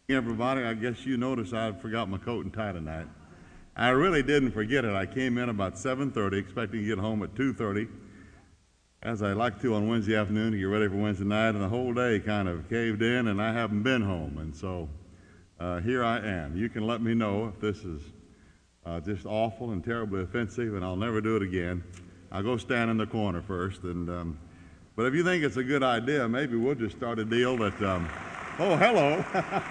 Everybody, I guess you noticed I forgot my coat and tie tonight. I really didn't forget it. I came in about 7:30, expecting to get home at 2:30, as I like to on Wednesday afternoon to get ready for Wednesday night, and the whole day kind of caved in, and I haven't been home. And so here I am. You can let me know if this is just awful and terribly offensive, and I'll never do it again. I'll go stand in the corner first. But if you think it's a good idea, maybe we'll just start a deal that... Oh, hello.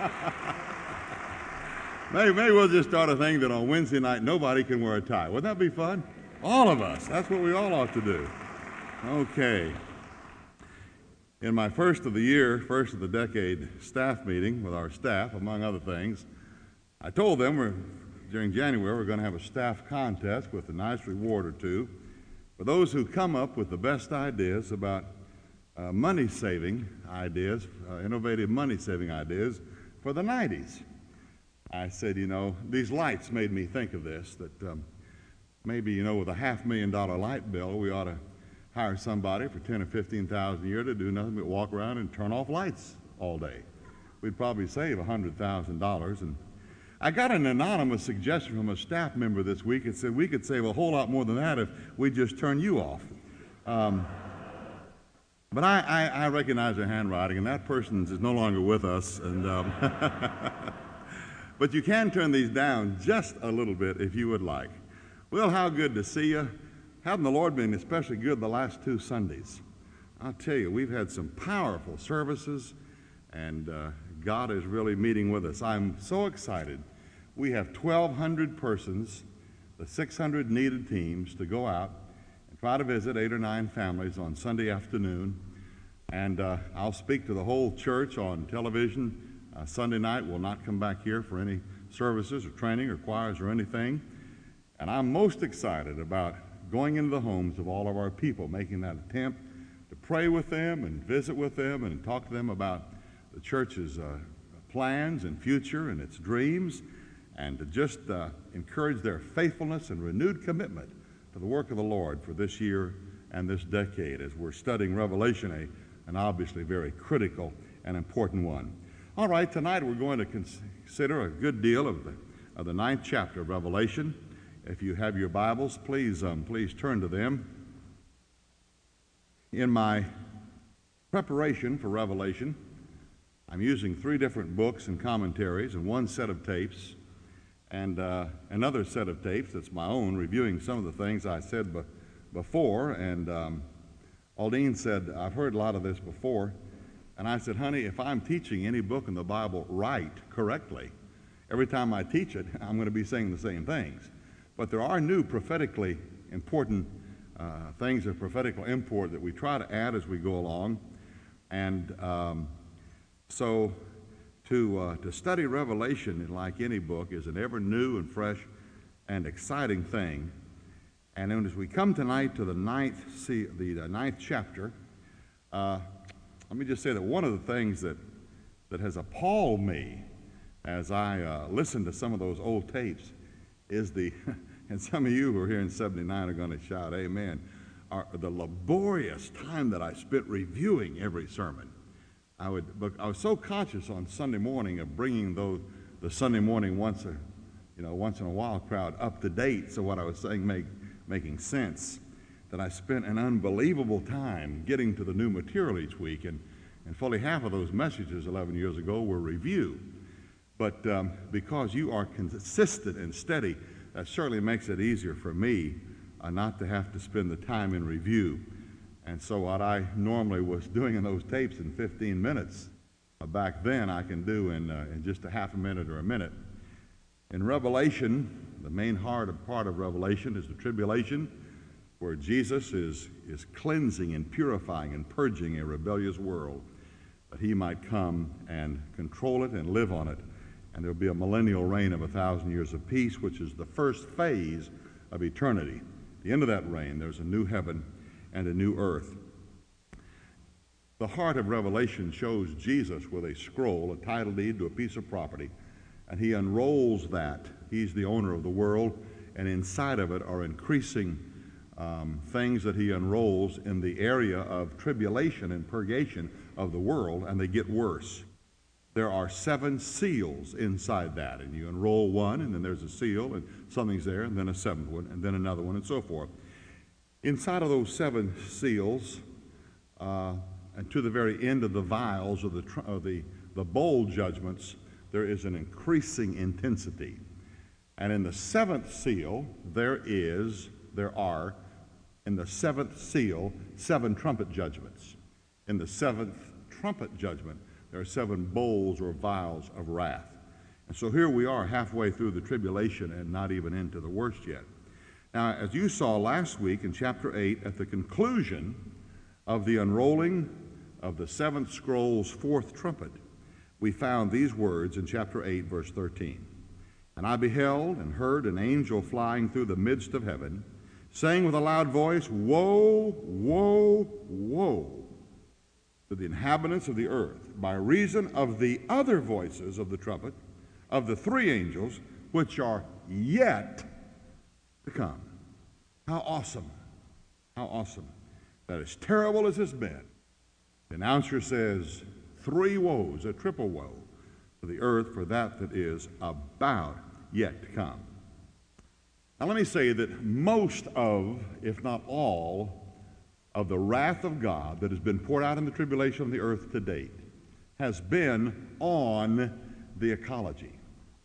maybe we'll just start a thing that on Wednesday night nobody can wear a tie. Wouldn't that be fun? All of us. That's what we all ought to do. Okay. In my first of the decade staff meeting with our staff, among other things, I told them during January we're going to have a staff contest with a nice reward or two for those who come up with the best ideas about money-saving ideas, innovative money-saving ideas for the 90s. I said, these lights made me think of this, that maybe, with a $500,000 light bill, we ought to hire somebody for $10,000 or $15,000 a year to do nothing but walk around and turn off lights all day. We'd probably save $100,000. And I got an anonymous suggestion from a staff member this week. It said we could save a whole lot more than that if we just turn you off. But I recognize her handwriting, and that person is no longer with us. But you can turn these down just a little bit if you would like. Well, how good to see you. Hasn't the Lord been especially good the last 2 Sundays? I'll tell you, we've had some powerful services, and God is really meeting with us. I'm so excited. We have 1,200 persons, the 600 needed teams, to go out and try to visit 8 or 9 families on Sunday afternoon. And I'll speak to the whole church on television Sunday night. We'll not come back here for any services or training or choirs or anything. And I'm most excited about going into the homes of all of our people, making that attempt to pray with them and visit with them and talk to them about the church's plans and future and its dreams, and to just encourage their faithfulness and renewed commitment to the work of the Lord for this year and this decade as we're studying Revelation, an obviously very critical and important one. All right, tonight we're going to consider a good deal of the 9th chapter of Revelation. If you have your Bibles, please turn to them. In my preparation for Revelation, I'm using 3 different books and commentaries and 1 set of tapes, and another set of tapes that's my own, reviewing some of the things I said before. And Aldine said, I've heard a lot of this before. And I said, honey, if I'm teaching any book in the Bible correctly, every time I teach it, I'm going to be saying the same things. But there are new prophetically important things of prophetical import that we try to add as we go along. And so to study Revelation, like any book, is an ever new and fresh and exciting thing. And then as we come tonight to the 9th chapter, let me just say that one of the things that has appalled me as I listen to some of those old tapes is and some of you who are here in 79 are going to shout, amen, the laborious time that I spent reviewing every sermon. I was so conscious on Sunday morning of bringing the Sunday morning once in a while crowd up to date, so what I was saying making sense, that I spent an unbelievable time getting to the new material each week, and fully half of those messages 11 years ago were review. But because you are consistent and steady, that certainly makes it easier for me not to have to spend the time in review. And so what I normally was doing in those tapes in 15 minutes, back then I can do in just a half a minute or a minute. In Revelation, the main part of Revelation is the tribulation, where Jesus is cleansing and purifying and purging a rebellious world, that he might come and control it and live on it. And there'll be a millennial reign of 1,000 years of peace, which is the first phase of eternity. At the end of that reign, there's a new heaven and a new earth. The heart of Revelation shows Jesus with a scroll, a title deed to a piece of property, and he unrolls that. He's the owner of the world, and inside of it are increasing things that he unrolls in the area of tribulation and purgation of the world, and they get worse. there are 7 seals inside that, and you unroll one, and then there's a seal, and something's there, and then a 7th one, and then another one, and so forth. Inside of those 7 seals, and to the very end of the vials of the bowl judgments, there is an increasing intensity. And in the 7th seal, there are, in the 7th seal, 7 trumpet judgments. In the 7th trumpet judgment, there are 7 bowls or vials of wrath. And so here we are halfway through the tribulation and not even into the worst yet. Now, as you saw last week in chapter 8, at the conclusion of the unrolling of the 7th scroll's 4th trumpet, we found these words in chapter 8, verse 13. And I beheld and heard an angel flying through the midst of heaven, saying with a loud voice, Woe, woe, woe to the inhabitants of the earth, by reason of the other voices of the trumpet of the 3 angels, which are yet to come. How awesome. How awesome. That as terrible as it's been, the announcer says 3 woes, a triple woe to the earth for that is about yet to come. Now let me say that most of, if not all, of the wrath of God that has been poured out in the tribulation of the earth to date has been on the ecology,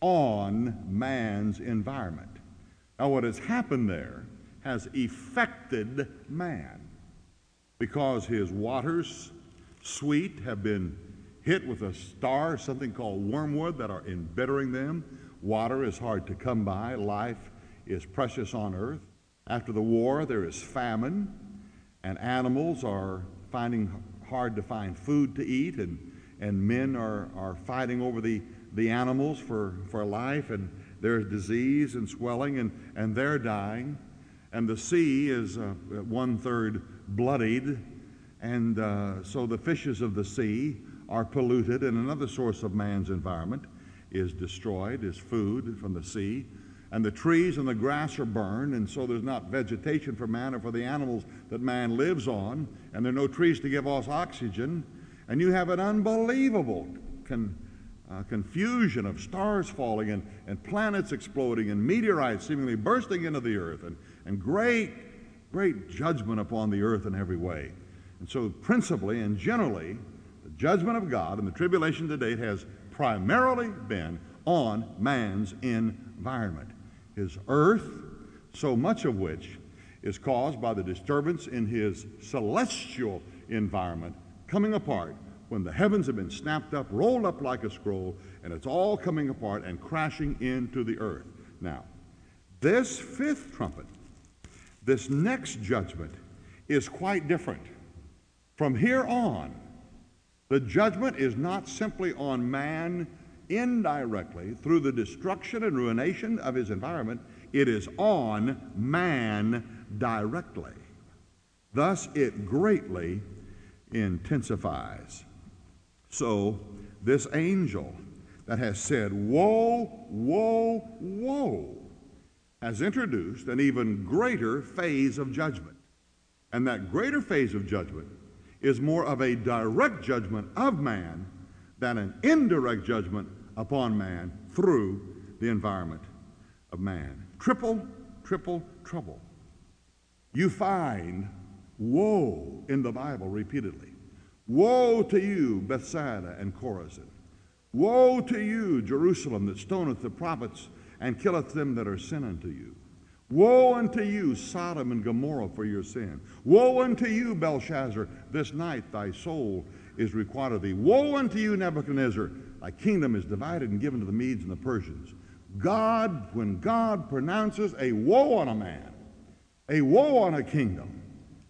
on man's environment. Now what has happened there has affected man because his waters, sweet, have been hit with a star, something called wormwood, that are embittering them. Water is hard to come by. Life is precious on earth. After the war, there is famine, and animals are finding hard to find food to eat, and men are fighting over the animals for life, and there's disease and swelling, and they're dying. And the sea is 1/3 bloodied, and so the fishes of the sea are polluted, and another source of man's environment is destroyed, is food from the sea. And the trees and the grass are burned, and so there's not vegetation for man or for the animals that man lives on, and there are no trees to give us oxygen. And you have an unbelievable confusion of stars falling and planets exploding and meteorites seemingly bursting into the earth, and great judgment upon the earth in every way. And so principally and generally, the judgment of God in the tribulation to date has primarily been on man's environment. His earth, so much of which is caused by the disturbance in his celestial environment coming apart when the heavens have been snapped up, rolled up like a scroll, and it's all coming apart and crashing into the earth. Now, this 5th trumpet, this next judgment, is quite different. From here on, the judgment is not simply on man indirectly through the destruction and ruination of his environment, it is on man directly. Thus, it greatly intensifies. So, this angel that has said, Woe, woe, woe, has introduced an even greater phase of judgment. And that greater phase of judgment is more of a direct judgment of man than an indirect judgment upon man through the environment of man. Triple trouble. You find woe in the Bible repeatedly. Woe to you, Bethsaida and Chorazin. Woe to you, Jerusalem, that stoneth the prophets and killeth them that are sent unto you. Woe unto you, Sodom and Gomorrah, for your sin. Woe unto you, Belshazzar, this night thy soul is required of thee. Woe unto you, Nebuchadnezzar, thy kingdom is divided and given to the Medes and the Persians. God, when God pronounces a woe on a man, a woe on a kingdom,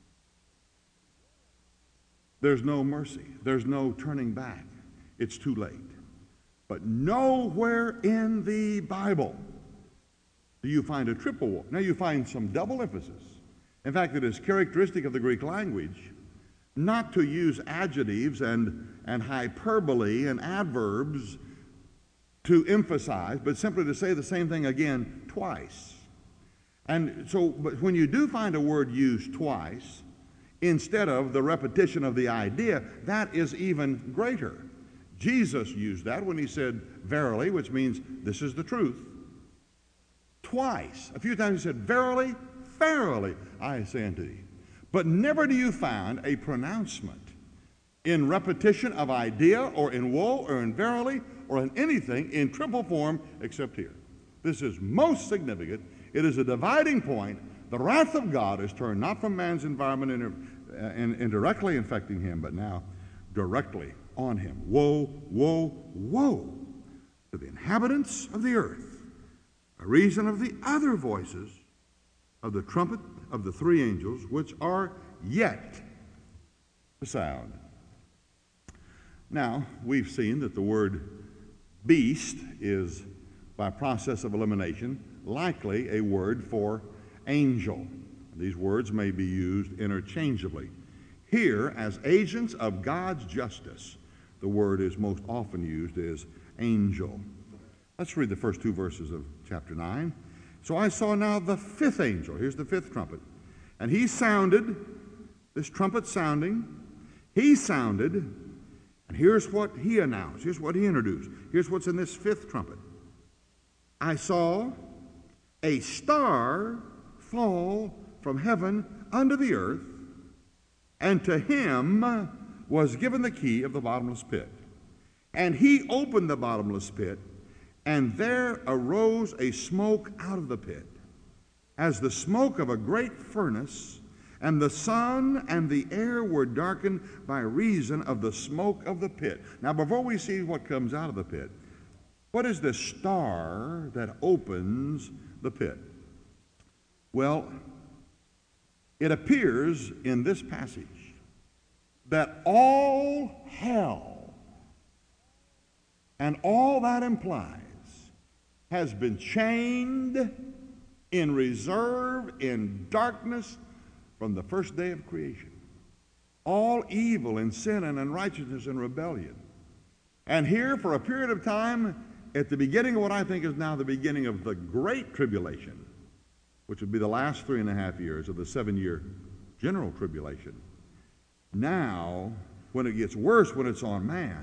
there's no mercy. There's no turning back. It's too late. But nowhere in the Bible do you find a triple woe. Now you find some double emphasis. In fact, it is characteristic of the Greek language not to use adjectives and hyperbole and adverbs to emphasize, but simply to say the same thing again twice. And so, but when you do find a word used twice, instead of the repetition of the idea, that is even greater. Jesus used that when he said, verily, which means this is the truth. Twice, a few times he said, verily, verily, I say unto thee. But never do you find a pronouncement in repetition of idea or in woe or in verily or in anything in triple form except here. This is most significant. It is a dividing point. The wrath of God is turned not from man's environment and directly infecting him, but now directly on him. Woe, woe, woe to the inhabitants of the earth, by reason of the other voices of the trumpet of the three angels, which are yet to sound. Now, we've seen that the word beast is, by process of elimination, likely a word for angel. These words may be used interchangeably. Here, as agents of God's justice, the word is most often used as angel. Let's read the first two verses of chapter 9. So I saw now the fifth angel. Here's the fifth trumpet. And he sounded, this trumpet sounding, he sounded, and here's what he announced. Here's what he introduced. Here's what's in this fifth trumpet. I saw a star fall from heaven unto the earth, and to him was given the key of the bottomless pit. And he opened the bottomless pit, and there arose a smoke out of the pit, as the smoke of a great furnace, and the sun and the air were darkened by reason of the smoke of the pit. Now, before we see what comes out of the pit, what is the star that opens the pit? Well, it appears in this passage that all hell and all that implies has been chained in reserve in darkness from the first day of creation. All evil and sin and unrighteousness and rebellion. And here, for a period of time, at the beginning of what I think is now the beginning of the Great Tribulation, which would be the last 3.5 years of the 7-year general tribulation. Now, when it gets worse, when it's on man,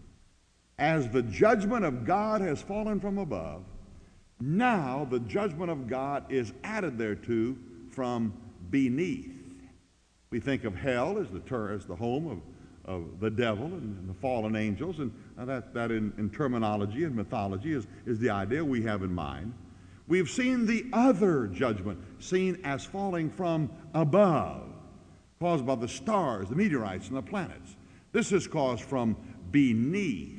as the judgment of God has fallen from above, now the judgment of God is added thereto from beneath. We think of hell as the home of the devil and the fallen angels, and that in terminology and mythology is the idea we have in mind. We've seen the other judgment seen as falling from above, caused by the stars, the meteorites, and the planets. This is caused from beneath.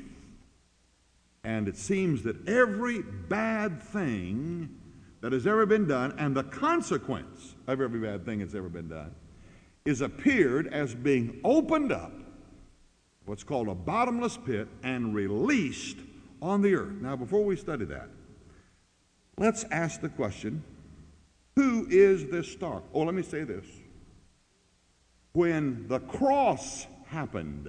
And it seems that every bad thing that has ever been done, and the consequence of every bad thing that's ever been done, is appeared as being opened up, what's called a bottomless pit, and released on the earth. Now, before we study that, let's ask the question, who is this star? Oh, let me say this. When the cross happened,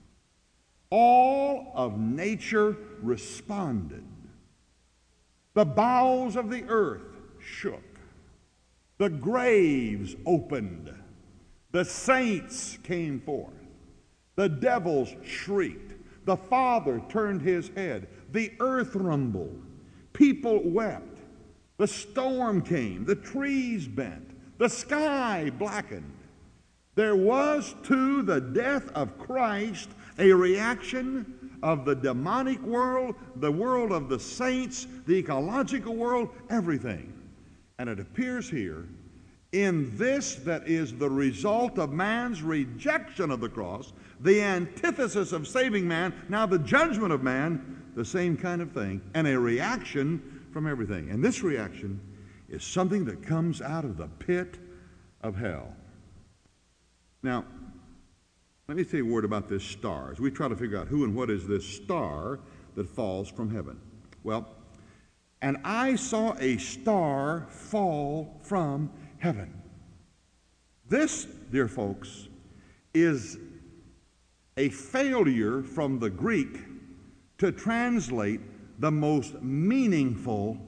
all of nature responded. The bowels of the earth shook. The graves opened. The saints came forth. The devils shrieked. The Father turned his head. The earth rumbled. People wept. The storm came. The trees bent. The sky blackened. There was to the death of Christ a reaction of the demonic world, the world of the saints, the ecological world, everything. And it appears here in this that is the result of man's rejection of the cross, the antithesis of saving man, now the judgment of man, the same kind of thing, and a reaction from everything. And this reaction is something that comes out of the pit of hell. Now, let me say a word about this star as we try to figure out who and what is this star that falls from heaven. Well, and I saw a star fall from heaven. This, dear folks, is a failure from the Greek to translate the most meaningfully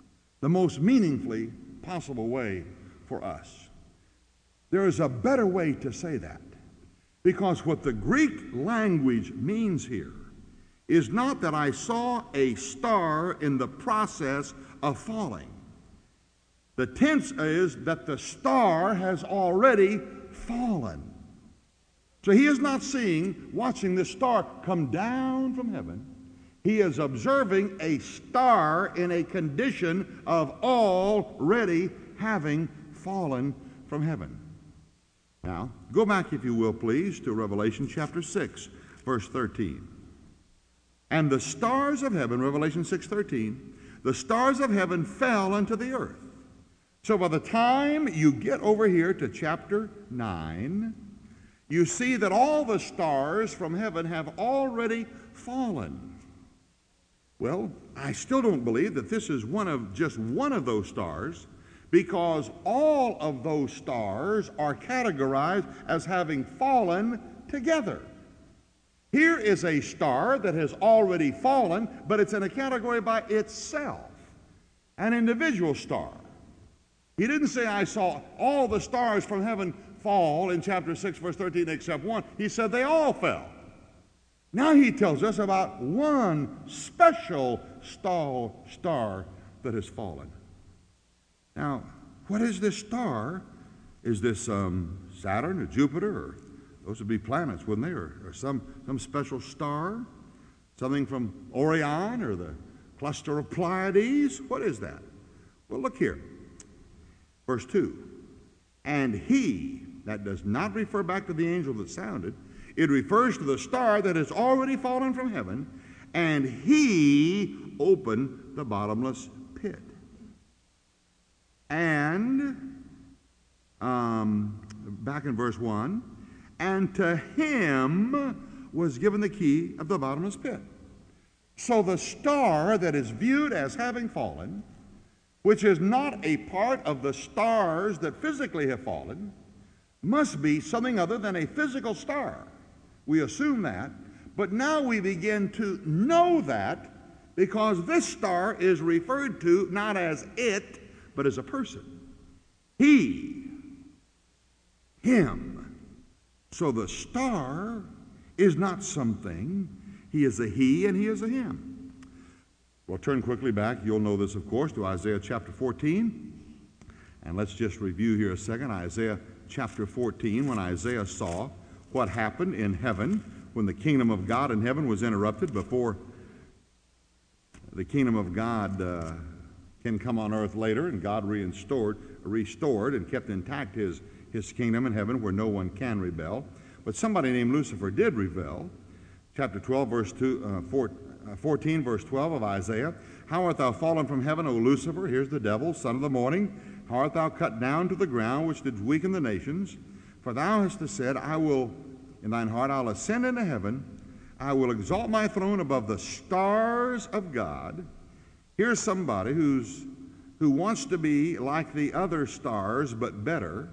possible way for us. There is a better way to say that, because what the Greek language means here is not that I saw a star in the process of falling. The tense is that the star has already fallen. So he is not watching this star come down from heaven. He is observing a star in a condition of already having fallen from heaven. Now, go back, if you will, please, to Revelation chapter 6, verse 13. And the stars of heaven, Revelation 6:13, the stars of heaven fell unto the earth. So by the time you get over here to chapter 9, you see that all the stars from heaven have already fallen. Well, I still don't believe that this is just one of those stars, because all of those stars are categorized as having fallen together. Here is a star that has already fallen, but it's in a category by itself, an individual star. He didn't say, I saw all the stars from heaven fall in chapter 6, verse 13, except one. He said they all fell. Now he tells us about one special star that has fallen. Now, what is this star? Is this Saturn or Jupiter? Or those would be planets, wouldn't they? Or some special star? Something from Orion or the cluster of Pleiades? What is that? Well, look here. Verse 2. And he, that does not refer back to the angel that sounded, it refers to the star that has already fallen from heaven, and he opened the bottomless pit. And, back in verse 1, and to him was given the key of the bottomless pit. So the star that is viewed as having fallen, which is not a part of the stars that physically have fallen, must be something other than a physical star. We assume that, but now we begin to know that because this star is referred to not as it, but as a person. He, him. So the star is not something. He is a he and he is a him. We'll turn quickly back. You'll know this, of course, to Isaiah chapter 14. And let's just review here a second. Isaiah chapter 14, when Isaiah saw what happened in heaven when the kingdom of God in heaven was interrupted before the kingdom of God can come on earth later, and God restored and kept intact his kingdom in heaven where no one can rebel. But somebody named Lucifer did rebel. Chapter 12, verse 14, verse 12 of Isaiah. How art thou fallen from heaven, O Lucifer? Here's the devil, son of the morning. How art thou cut down to the ground, which didst weaken the nations? For thou hast said, I will, in thine heart, I'll ascend into heaven. I will exalt my throne above the stars of God. Here's somebody who wants to be like the other stars, but better.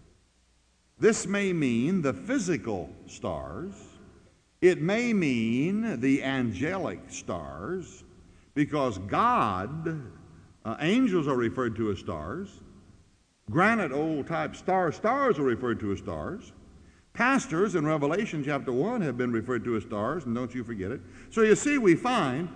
This may mean the physical stars. It may mean the angelic stars, because God, angels are referred to as stars. Granite old-type stars are referred to as stars. Pastors in Revelation chapter 1 have been referred to as stars, and don't you forget it. So you see, we find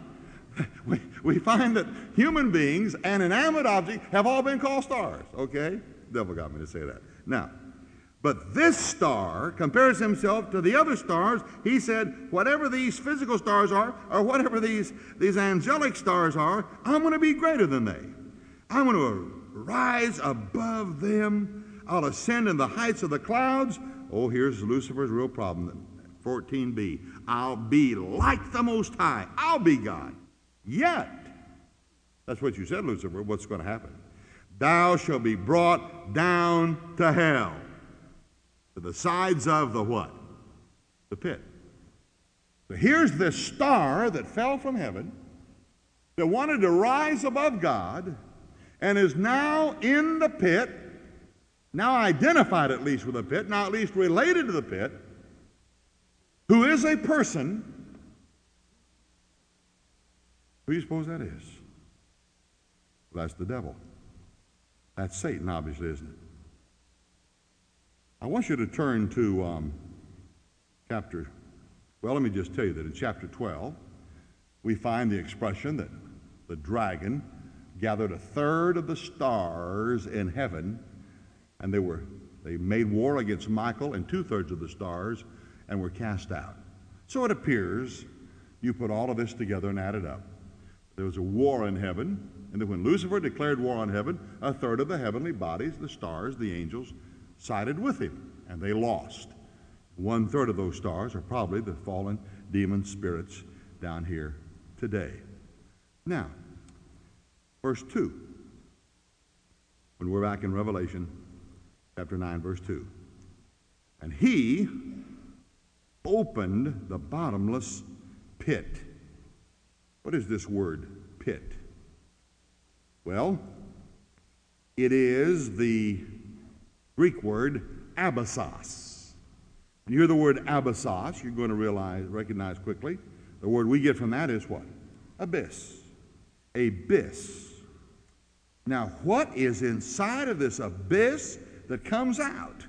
that human beings and inanimate objects have all been called stars, okay? The devil got me to say that. Now, but this star compares himself to the other stars. He said, whatever these physical stars are, or whatever these angelic stars are, I'm going to be greater than they. I'm going to rise above them. I'll ascend in the heights of the clouds. Oh, here's Lucifer's real problem. 14b. I'll be like the Most High. I'll be God. Yet, that's what you said, Lucifer. What's going to happen? Thou shalt be brought down to hell, to the sides of the what? The pit. So here's this star that fell from heaven, that wanted to rise above God, and is now in the pit, now identified at least with the pit, now at least related to the pit, who is a person. Who do you suppose that is? Well, that's the devil. That's Satan, obviously, isn't it? I want you to turn to let me just tell you that in chapter 12, we find the expression that the dragon gathered a third of the stars in heaven, and they made war against Michael and two-thirds of the stars and were cast out. So it appears, you put all of this together and add it up, there was a war in heaven, and then when Lucifer declared war on heaven, a third of the heavenly bodies, the stars, the angels, sided with him, and they lost. One-third of those stars are probably the fallen demon spirits down here today. Now, verse 2, when we're back in Revelation chapter 9, verse 2. And he opened the bottomless pit. What is this word, pit? Well, it is the Greek word abyssos. When you hear the word abyssos, you're going to recognize quickly, the word we get from that is what? Abyss. Abyss. Now, what is inside of this abyss that comes out?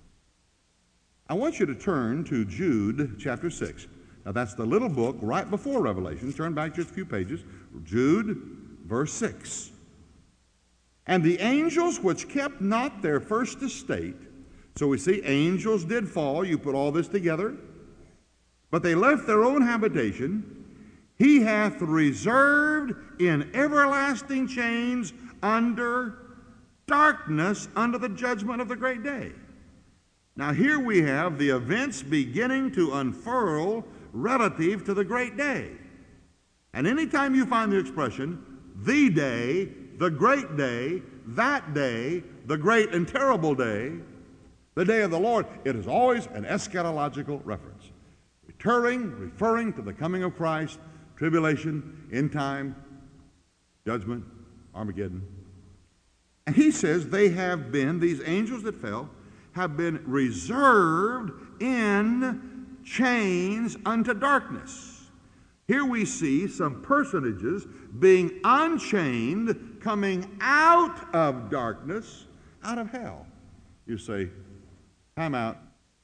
I want you to turn to Jude chapter 6. Now, that's the little book right before Revelation. Turn back just a few pages. Jude, verse 6. And the angels which kept not their first estate. So we see angels did fall. You put all this together. But they left their own habitation. He hath reserved in everlasting chains under darkness, under the judgment of the great day. Now here we have the events beginning to unfurl relative to the great day. And anytime you find the expression, the day, the great day, that day, the great and terrible day, the day of the Lord, it is always an eschatological reference. Referring to the coming of Christ, tribulation, end time, judgment, Armageddon. And he says they have been, these angels that fell, have been reserved in chains unto darkness. Here we see some personages being unchained, coming out of darkness, out of hell. You say, time out.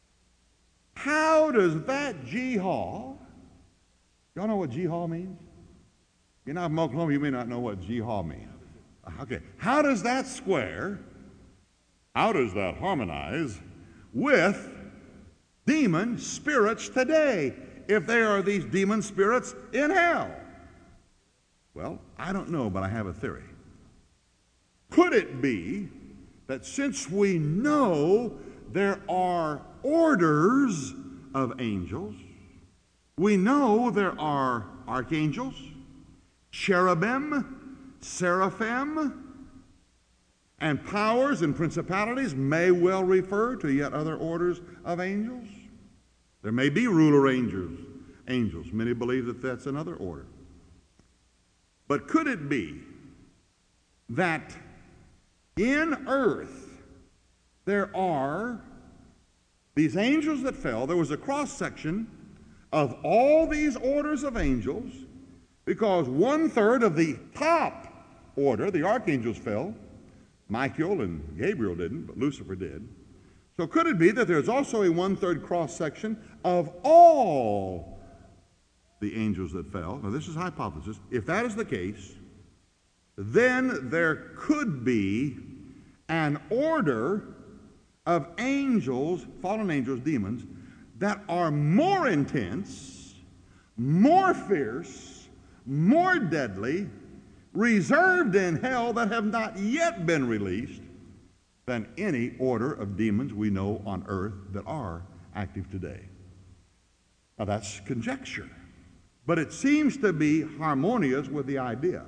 How does that jihad, y'all know what jihad means? You're not from Oklahoma, you may not know what jihad means. Okay, how does that square, how does that harmonize with demon spirits today, if there are these demon spirits in hell? Well, I don't know, but I have a theory. Could it be that since we know there are orders of angels, we know there are archangels, cherubim, seraphim, and powers and principalities may well refer to yet other orders of angels. There may be ruler angels. Many believe that that's another order. But could it be that in earth there are these angels that fell? There was a cross-section of all these orders of angels, because one-third of the top order, the archangels, fell. Michael and Gabriel didn't, but Lucifer did. So could it be that there's also a one-third cross-section of all the angels that fell? Now, this is hypothesis. If that is the case, then there could be an order of angels, fallen angels, demons, that are more intense, more fierce, more deadly, reserved in hell, that have not yet been released, than any order of demons we know on earth that are active today. Now that's conjecture, but it seems to be harmonious with the idea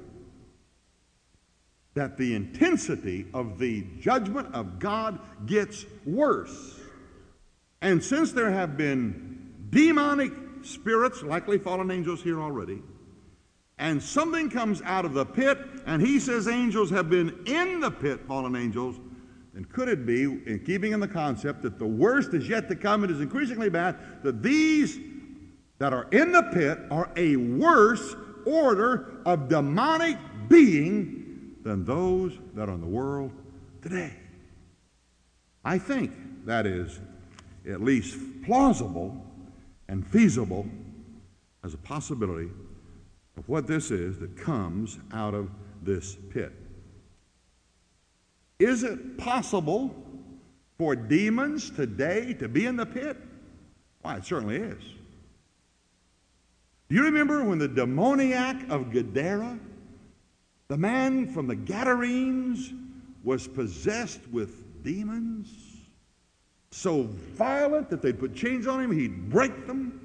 that the intensity of the judgment of God gets worse. And since there have been demonic spirits, likely fallen angels here already, and something comes out of the pit, and he says angels have been in the pit, fallen angels, then could it be, in keeping in the concept that the worst is yet to come, it is increasingly bad, that these that are in the pit are a worse order of demonic being than those that are in the world today? I think that is at least plausible and feasible as a possibility of what this is that comes out of this pit. Is it possible for demons today to be in the pit? Why, it certainly is. Do you remember when the demoniac of Gadara, the man from the Gadarenes, was possessed with demons? So violent that they'd put chains on him, he'd break them.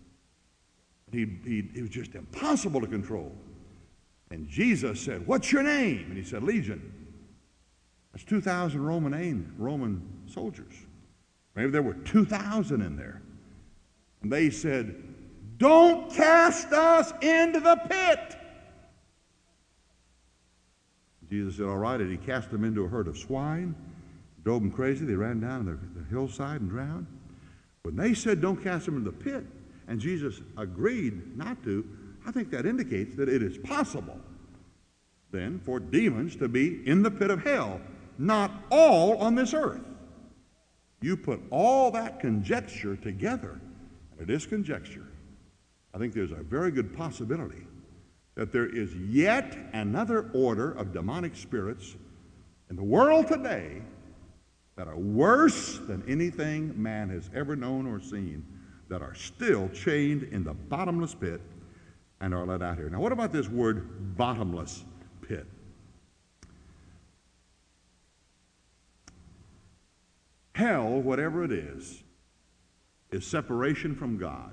It was just impossible to control. And Jesus said, "What's your name?" And he said, "Legion." That's 2,000 Roman soldiers. Maybe there were 2,000 in there. And they said, "Don't cast us into the pit." Jesus said, "All right," and he cast them into a herd of swine, drove them crazy. They ran down the hillside and drowned. When they said, "Don't cast them into the pit," and Jesus agreed not to, I think that indicates that it is possible then for demons to be in the pit of hell, not all on this earth. You put all that conjecture together, and it is conjecture, I think there's a very good possibility that there is yet another order of demonic spirits in the world today that are worse than anything man has ever known or seen, that are still chained in the bottomless pit and are let out here. Now, what about this word bottomless pit? Hell, whatever it is separation from God.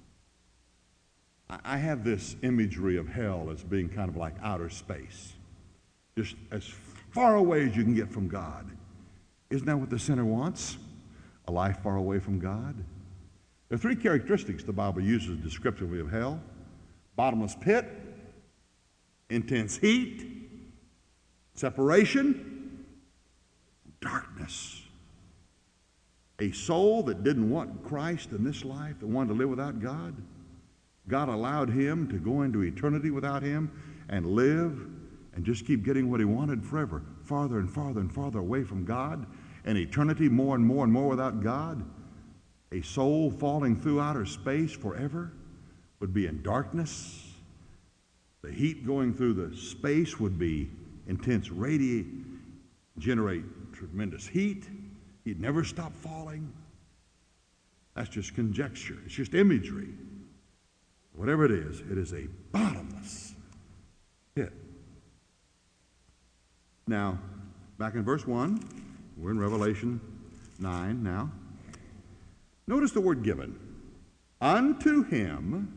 I have this imagery of hell as being kind of like outer space, just as far away as you can get from God. Isn't that what the sinner wants? A life far away from God? There are three characteristics the Bible uses descriptively of hell: bottomless pit, intense heat, separation, darkness. A soul that didn't want Christ in this life, that wanted to live without God, God allowed him to go into eternity without him and live and just keep getting what he wanted forever, farther and farther and farther away from God, and eternity more and more and more without God. A soul falling through outer space forever would be in darkness. The heat going through the space would be intense, generate tremendous heat. He'd never stop falling. That's just conjecture. It's just imagery. Whatever it is a bottomless pit. Now, back in verse 1, we're in Revelation 9 now. Notice the word given. Unto him,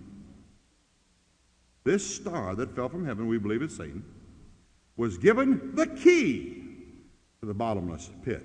this star that fell from heaven, we believe it's Satan, was given the key to the bottomless pit.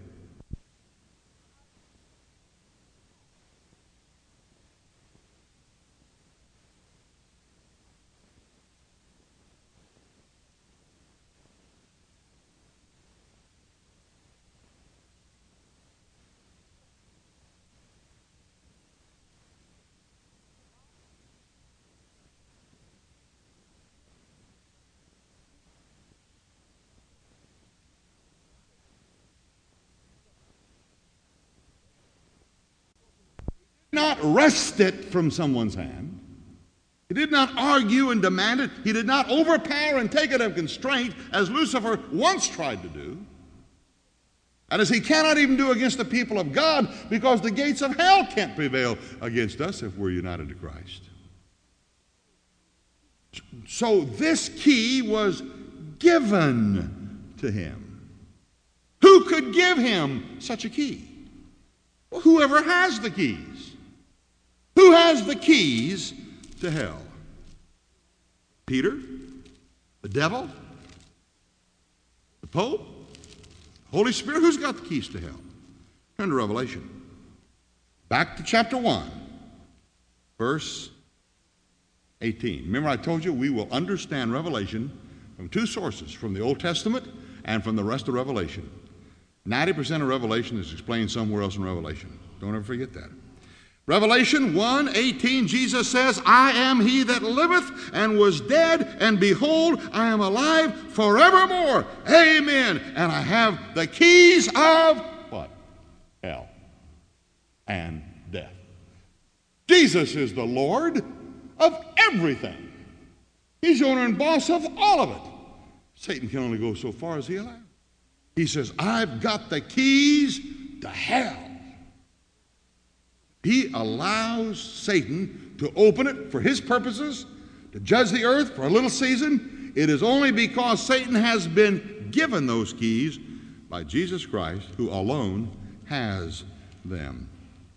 Not wrest it from someone's hand. He did not argue and demand it. He did not overpower and take it in constraint, as Lucifer once tried to do, and as he cannot even do against the people of God, because the gates of hell can't prevail against us if we're united to Christ. So this key was given to him. Who could give him such a key? Well, whoever has the keys. Who has the keys to hell? Peter? The devil? The Pope? The Holy Spirit? Who's got the keys to hell? Turn to Revelation. Back to chapter 1, verse 18. Remember, I told you we will understand Revelation from two sources, from the Old Testament and from the rest of Revelation. 90% of Revelation is explained somewhere else in Revelation. Don't ever forget that. Revelation 1:18, Jesus says, I am he that liveth and was dead, and behold, I am alive forevermore. Amen. And I have the keys of what? Hell and death. Jesus is the Lord of everything. He's owner and boss of all of it. Satan can only go so far as he allows. He says, I've got the keys to hell. He allows Satan to open it for his purposes, to judge the earth for a little season. It is only because Satan has been given those keys by Jesus Christ, who alone has them.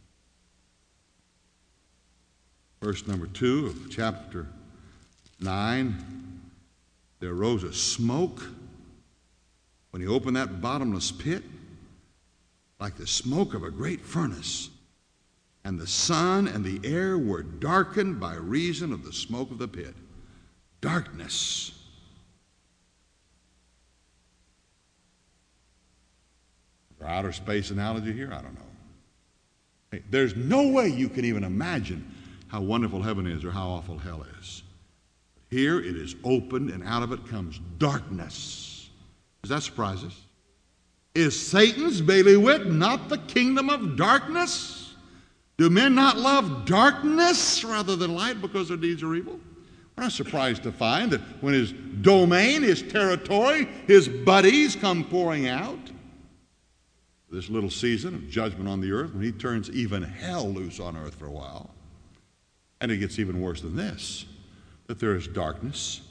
Verse number 2 of chapter 9, there arose a smoke when he opened that bottomless pit, like the smoke of a great furnace. And the sun and the air were darkened by reason of the smoke of the pit. Darkness. For outer space analogy here? I don't know. Hey, there's no way you can even imagine how wonderful heaven is or how awful hell is. Here it is opened, and out of it comes darkness. Does that surprise us? Is Satan's bailiwick not the kingdom of darkness? Do men not love darkness rather than light because their deeds are evil? We're not surprised to find that when his domain, his territory, his buddies come pouring out, this little season of judgment on the earth, when he turns even hell loose on earth for a while. And it gets even worse than this, that there is darkness.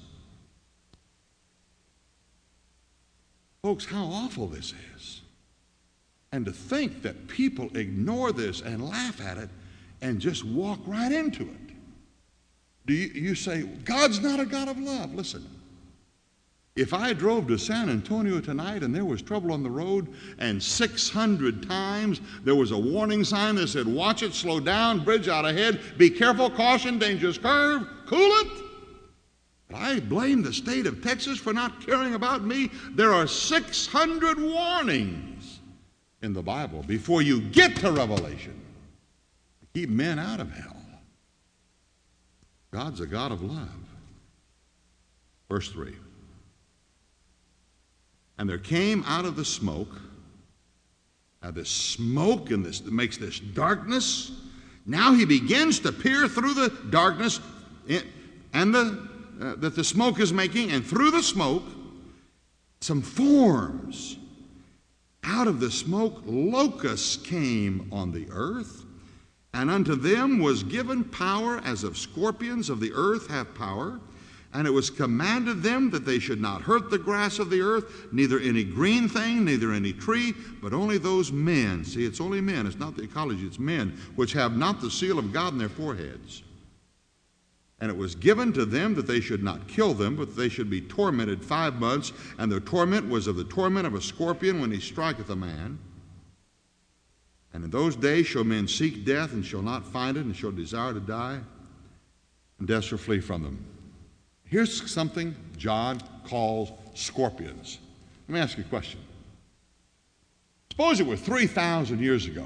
Folks, how awful this is. And to think that people ignore this and laugh at it and just walk right into it. Do you say, God's not a God of love? Listen, if I drove to San Antonio tonight and there was trouble on the road and 600 times there was a warning sign that said, watch it, slow down, bridge out ahead, be careful, caution, dangerous curve, cool it. But I blame the state of Texas for not caring about me. There are 600 warnings in the Bible before you get to Revelation to keep men out of hell. God's a God of love. Verse 3. And there came out of the smoke, now this smoke and this makes this darkness. Now he begins to peer through the darkness and that the smoke is making, and through the smoke, some forms. Out of the smoke locusts came on the earth, and unto them was given power as of scorpions of the earth have power. And it was commanded them that they should not hurt the grass of the earth, neither any green thing, neither any tree, but only those men. See, it's only men, it's not the ecology, it's men, which have not the seal of God in their foreheads. And it was given to them that they should not kill them, but they should be tormented 5 months. And their torment was of the torment of a scorpion when he striketh a man. And in those days shall men seek death, and shall not find it, and shall desire to die, and death shall flee from them. Here's something John calls scorpions. Let me ask you a question. Suppose it were 3,000 years ago,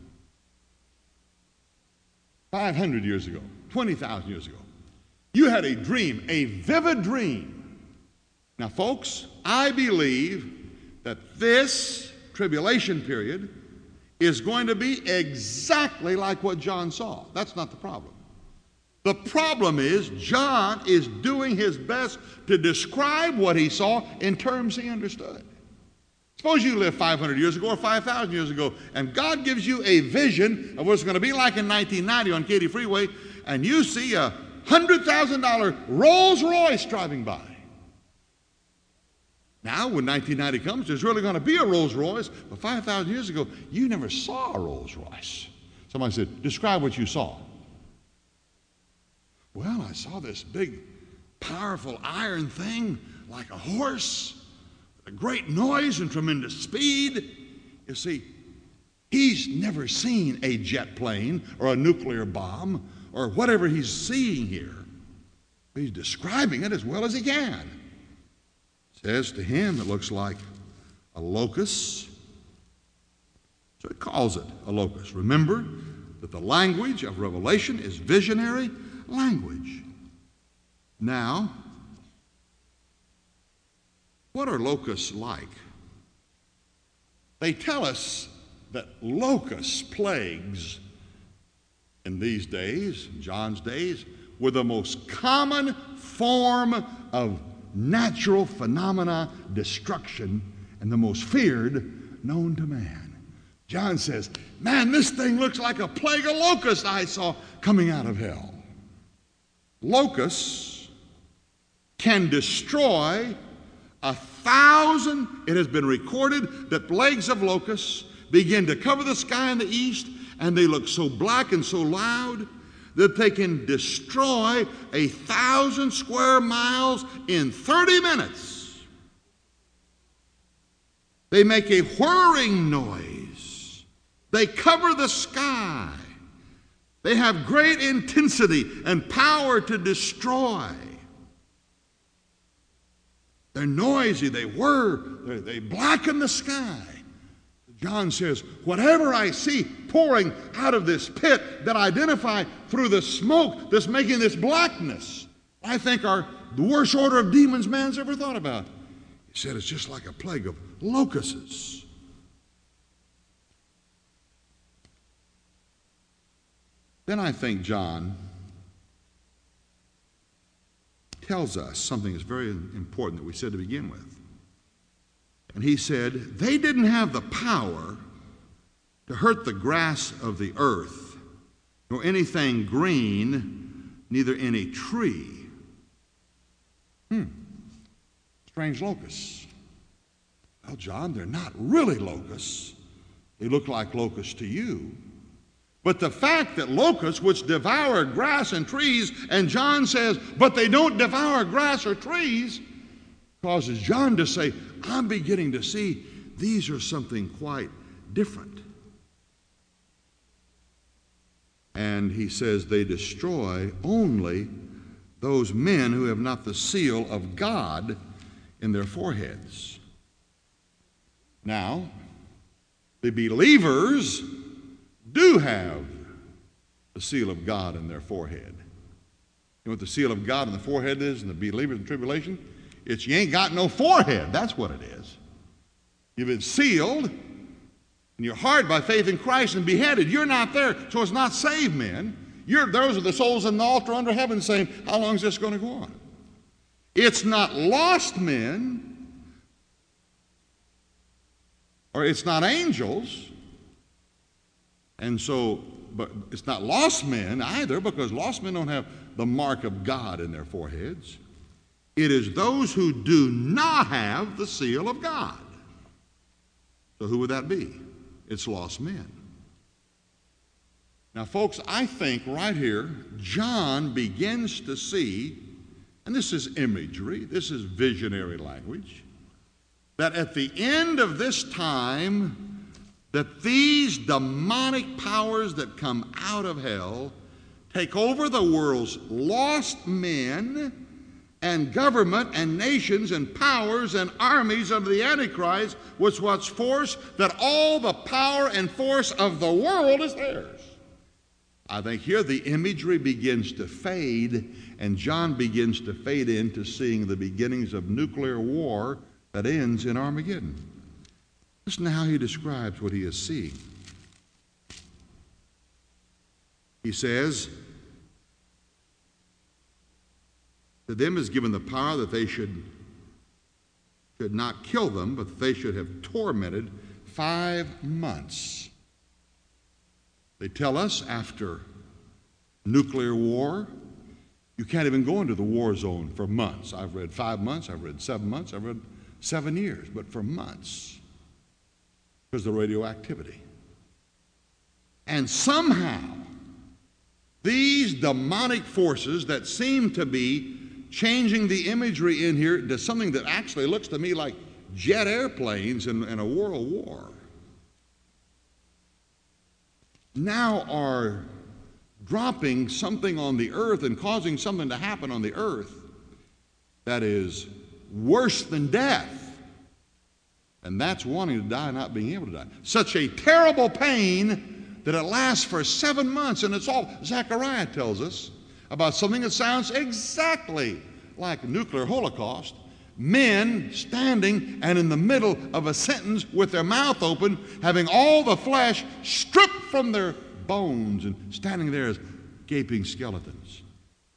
500 years ago, 20,000 years ago. You had a dream, a vivid dream. Now, folks, I believe that this tribulation period is going to be exactly like what John saw. That's not the problem. The problem is John is doing his best to describe what he saw in terms he understood. Suppose you lived 500 years ago or 5,000 years ago, and God gives you a vision of what it's going to be like in 1990 on Katy Freeway, and you see a $100,000 Rolls Royce driving by. Now, when 1990 comes, there's really going to be a Rolls Royce, but 5,000 years ago, you never saw a Rolls Royce. Somebody said, describe what you saw. Well, I saw this big, powerful iron thing like a horse, with a great noise and tremendous speed. You see, he's never seen a jet plane or a nuclear bomb or whatever he's seeing here. He's describing it as well as he can. It says to him it looks like a locust. So it calls it a locust. Remember that the language of Revelation is visionary language. Now, what are locusts like? They tell us that locust plagues in these days, John's days, were the most common form of natural phenomena, destruction, and the most feared known to man. John says, man, this thing looks like a plague of locusts I saw coming out of hell. Locusts can destroy 1,000. It has been recorded that plagues of locusts begin to cover the sky in the east, and they look so black and so loud that they can destroy 1,000 square miles in 30 minutes. They make a whirring noise. They cover the sky. They have great intensity and power to destroy. They're noisy, they whir, they blacken the sky. John says, whatever I see pouring out of this pit that I identify through the smoke that's making this blackness, I think are the worst order of demons man's ever thought about. He said it's just like a plague of locusts. Then I think John tells us something that's very important that we said to begin with. And he said, they didn't have the power to hurt the grass of the earth, nor anything green, neither any tree. Strange locusts. Well, John, they're not really locusts. They look like locusts to you. But the fact that locusts, which devour grass and trees, and John says, but they don't devour grass or trees, causes John to say, I'm beginning to see these are something quite different. And he says they destroy only those men who have not the seal of God in their foreheads. Now, the believers do have the seal of God in their forehead. You know what the seal of God in the forehead is in the believers in tribulation? It's you ain't got no forehead. That's what it is. You've been sealed in your heart by faith in Christ and beheaded. You're not there, so it's not saved men. Those are the souls in the altar under heaven saying, how long is this going to go on? It's not lost men, or it's not angels, and so, but it's not lost men either, because lost men don't have the mark of God in their foreheads. It is those who do not have the seal of God. So who would that be? It's lost men. Now, folks, I think right here, John begins to see, and this is imagery, this is visionary language, that at the end of this time, that these demonic powers that come out of hell take over the world's lost men and government and nations and powers and armies of the Antichrist, with what's force that all the power and force of the world is theirs. I think here the imagery begins to fade, and John begins to fade into seeing the beginnings of nuclear war that ends in Armageddon. Listen to how he describes what he is seeing. He says, to them is given the power that they should not kill them, but that they should have tormented 5 months. They tell us after nuclear war, you can't even go into the war zone for months. I've read 5 months, I've read 7 months, I've read 7 years, but for months because of the radioactivity. And somehow, these demonic forces that seem to be changing the imagery in here to something that actually looks to me like jet airplanes in a world war, now are dropping something on the earth and causing something to happen on the earth that is worse than death. And that's wanting to die and not being able to die. Such a terrible pain that it lasts for 7 months, and it's all, Zechariah tells us about something that sounds exactly like a nuclear holocaust. Men standing and in the middle of a sentence with their mouth open, having all the flesh stripped from their bones and standing there as gaping skeletons.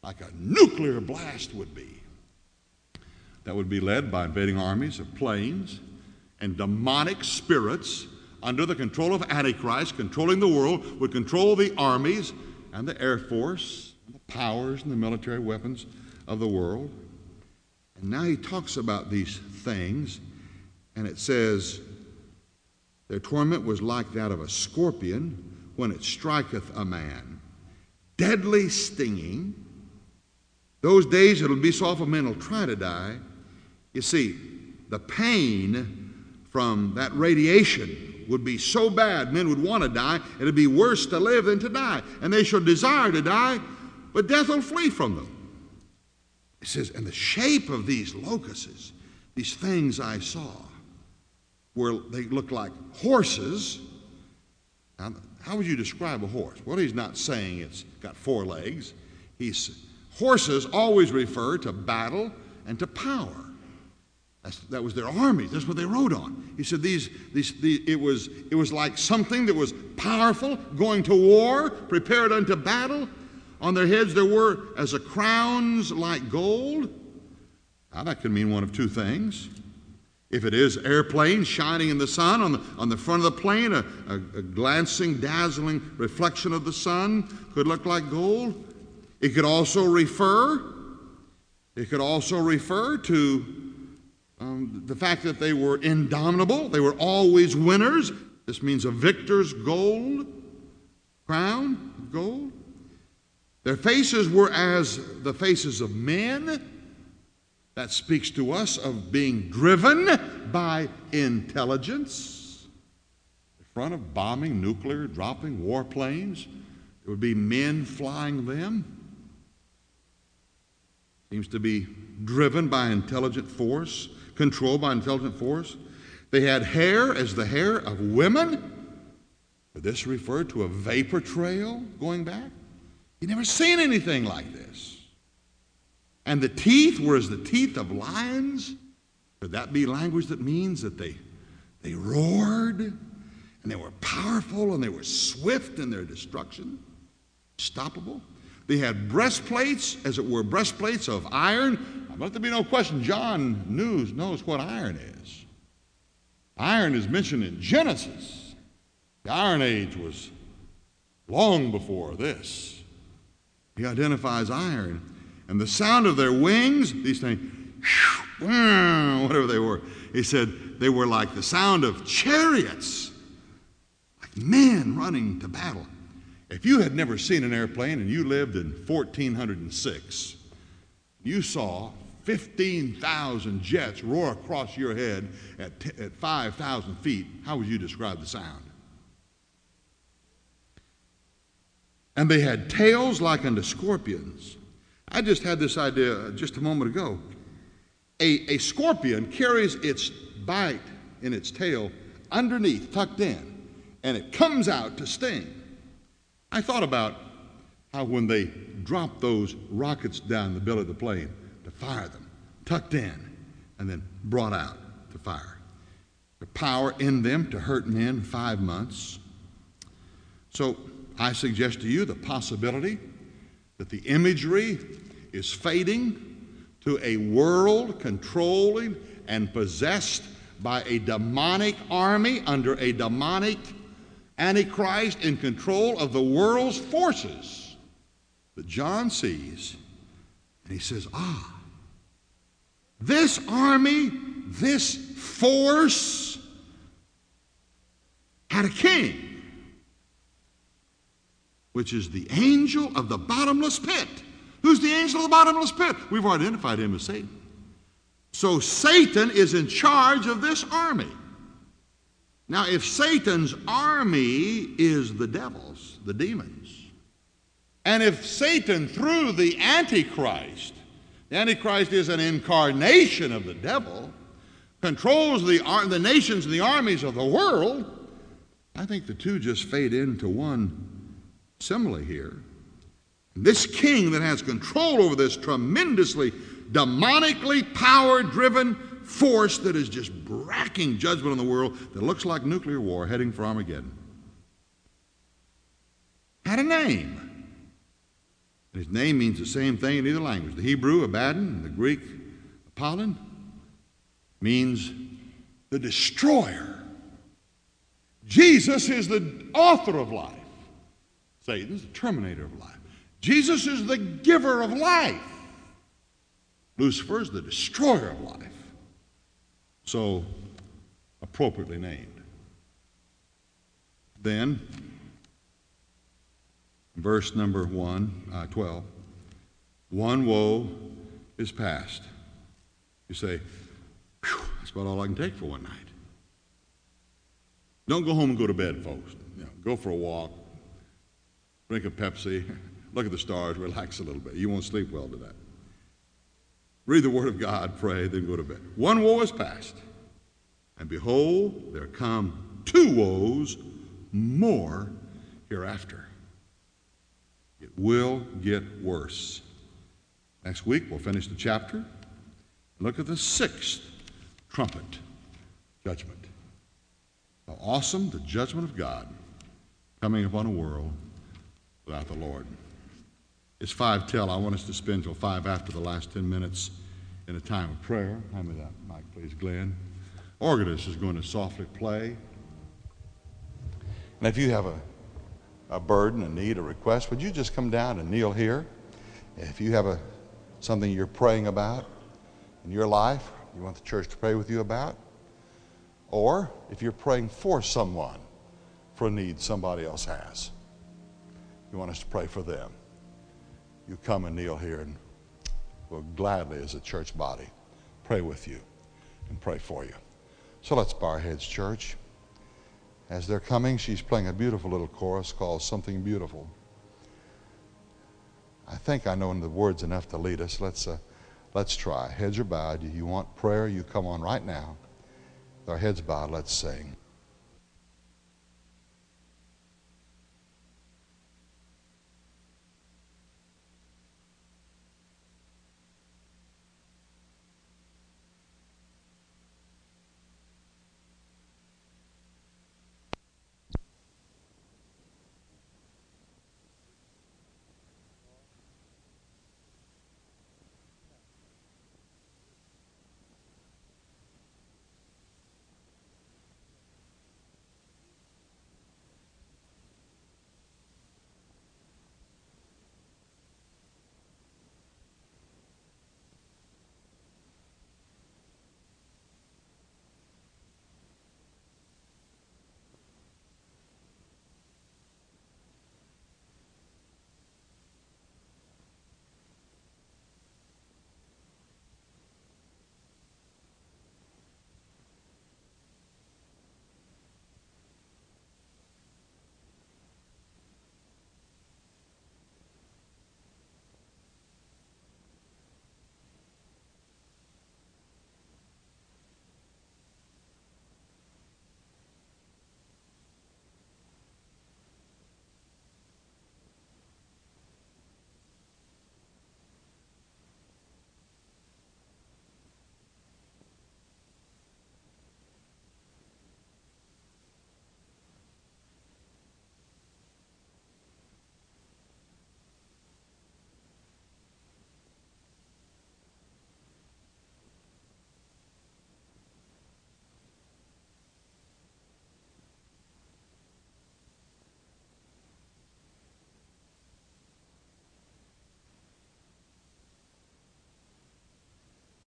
like a nuclear blast would be. That would be led by invading armies of planes and demonic spirits under the control of Antichrist, controlling the world, would control the armies and the Air Force, and the powers and the military weapons of the world. And now he talks about these things, and it says, their torment was like that of a scorpion when it striketh a man, deadly stinging. Those days it'll be so awful men will try to die. You see, the pain from that radiation would be so bad, men would want to die. It'd be worse to live than to die. And they shall desire to die, but death will flee from them. It says, and the shape of these locusts, these things I saw, where they look like horses. Now, how would you describe a horse? Well, he's not saying it's got 4 legs. Horses always refer to battle and to power. That was their armies. That's what they rode on. He said it was like something that was powerful, going to war, prepared unto battle. On their heads there were as a crowns like gold. Now that could mean one of 2 things. If it is airplanes shining in the sun, on the front of the plane, a glancing, dazzling reflection of the sun could look like gold. It could also refer to the fact that they were indomitable. They were always winners. This means a victor's crown of gold. Their faces were as the faces of men. That speaks to us of being driven by intelligence. In front of bombing, nuclear, dropping warplanes, there would be men flying them. Seems to be driven by intelligent force, controlled by intelligent force. They had hair as the hair of women. Could this refer to a vapor trail going back? You've never seen anything like this. And the teeth were as the teeth of lions. Could that be language that means that they roared, and they were powerful, and they were swift in their destruction, unstoppable? They had breastplates, as it were, breastplates of iron. Now, let there be no question, John knows what iron is. Iron is mentioned in Genesis. The Iron Age was long before this. He identifies iron. And the sound of their wings, these things, whatever they were, he said they were like the sound of chariots, like men running to battle. If you had never seen an airplane and you lived in 1406, you saw 15,000 jets roar across your head at 5,000 feet, how would you describe the sound? And they had tails like unto scorpions. I just had this idea just a moment ago. A scorpion carries its bite in its tail underneath, tucked in, and it comes out to sting. I thought about how when they drop those rockets down the belly of the plane to fire them, tucked in, and then brought out to fire. The power in them to hurt men 5 months. So I suggest to you the possibility that the imagery is fading to a world controlled and possessed by a demonic army under a demonic Antichrist in control of the world's forces that John sees. And he says, this army, this force had a king, which is the angel of the bottomless pit. Who's the angel of the bottomless pit? We've already identified him as Satan. So Satan is in charge of this army. Now, if Satan's army is the devils, the demons, and if Satan through the Antichrist is an incarnation of the devil, controls the nations and the armies of the world, I think the two just fade into one simile here. This king that has control over this tremendously demonically power-driven force that is just racking judgment on the world that looks like nuclear war heading for Armageddon had a name. His name means the same thing in either language. The Hebrew, Abaddon, and the Greek, Apollon, means the destroyer. Jesus is the author of life. Satan is the terminator of life. Jesus is the giver of life. Lucifer is the destroyer of life. So, appropriately named. Then, verse number 12, one woe is past. You say, that's about all I can take for one night. Don't go home and go to bed, folks. Go for a walk, drink a Pepsi, look at the stars, relax a little bit. You won't sleep well to that. Read the Word of God, pray, then go to bed. One woe is past, and behold, there come two woes more hereafter. It will get worse. Next week, we'll finish the chapter. Look at the sixth trumpet judgment. How awesome the judgment of God coming upon a world without the Lord. It's 5 till. I want us to spend till 5 after the last 10 minutes in a time of prayer. Hand me that mic, please, Glenn. Organist is going to softly play. And if you have a burden, a need, a request, would you just come down and kneel here? If you have something you're praying about in your life, you want the church to pray with you about, or if you're praying for someone, for a need somebody else has, you want us to pray for them, you come and kneel here, and we'll gladly, as a church body, pray with you and pray for you. So let's bow our heads, church. As they're coming, she's playing a beautiful little chorus called Something Beautiful. I think I know the words enough to lead us. Let's try. Heads are bowed. You want prayer, you come on right now. With our heads bowed, let's sing.